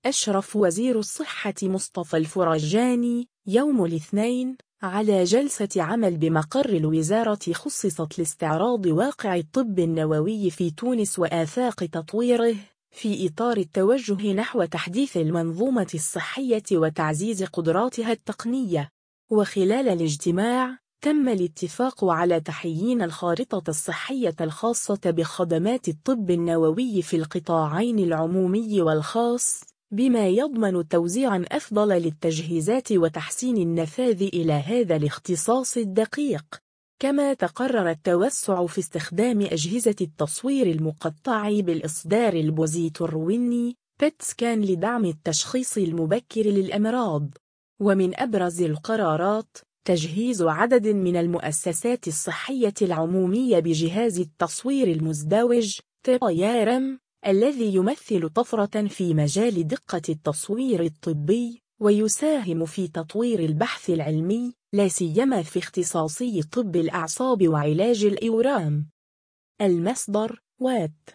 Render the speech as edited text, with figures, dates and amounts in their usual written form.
أشرف وزير الصحة مصطفى الفرجاني يوم الاثنين على جلسة عمل بمقر الوزارة خصصت لاستعراض واقع الطب النووي في تونس وآفاق تطويره في إطار التوجه نحو تحديث المنظومة الصحية وتعزيز قدراتها التقنية. وخلال الاجتماع تم الاتفاق على تحيين الخارطة الصحية الخاصة بخدمات الطب النووي في القطاعين العمومي والخاص، بما يضمن توزيعاً أفضل للتجهيزات وتحسين النفاذ إلى هذا الاختصاص الدقيق. كما تقرر التوسع في استخدام أجهزة التصوير المقطع بالإصدار البوزيترويني PET سكان لدعم التشخيص المبكر للأمراض. ومن أبرز القرارات تجهيز عدد من المؤسسات الصحية العمومية بجهاز التصوير المزدوج TIRM، الذي يمثل طفرة في مجال دقة التصوير الطبي ويساهم في تطوير البحث العلمي، لا سيما في اختصاصي طب الأعصاب وعلاج الأورام. المصدر: وات.